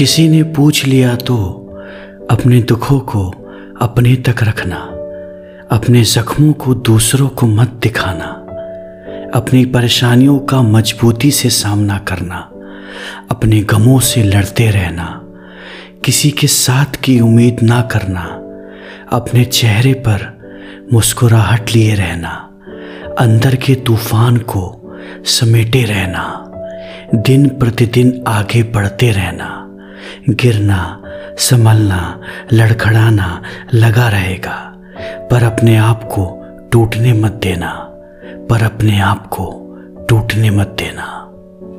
किसी ने पूछ लिया तो अपने दुखों को अपने तक रखना, अपने जख्मों को दूसरों को मत दिखाना, अपनी परेशानियों का मजबूती से सामना करना, अपने गमों से लड़ते रहना, किसी के साथ की उम्मीद ना करना, अपने चेहरे पर मुस्कुराहट लिए रहना, अंदर के तूफान को समेटे रहना, दिन प्रतिदिन आगे बढ़ते रहना, गिरना, संभलना, लड़खड़ाना लगा रहेगा, पर अपने आप को टूटने मत देना, पर अपने आप को टूटने मत देना।